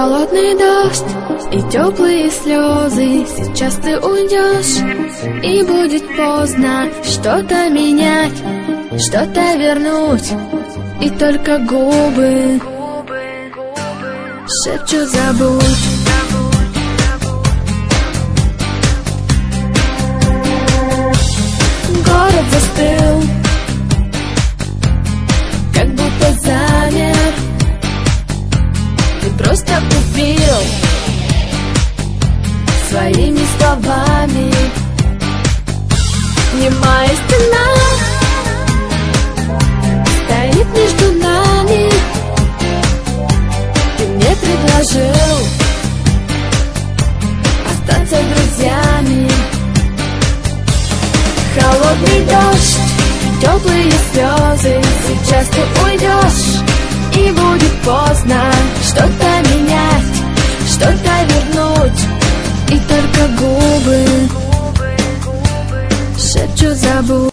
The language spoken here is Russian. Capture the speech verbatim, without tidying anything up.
Холодный дождь и теплые слезы. Сейчас ты уйдешь, и будет поздно что-то менять, что-то вернуть. И только губы шепчут: забудь. Город застыл, как будто замер. Ты просто убил своими словами. Немая стена стоит между нами. Ты мне предложил остаться друзьями. Холодный дождь, теплые слезы. Сейчас ты уйдешь, и будет поздно что-то менять, что-то вернуть. И только губы шепчут: забудь.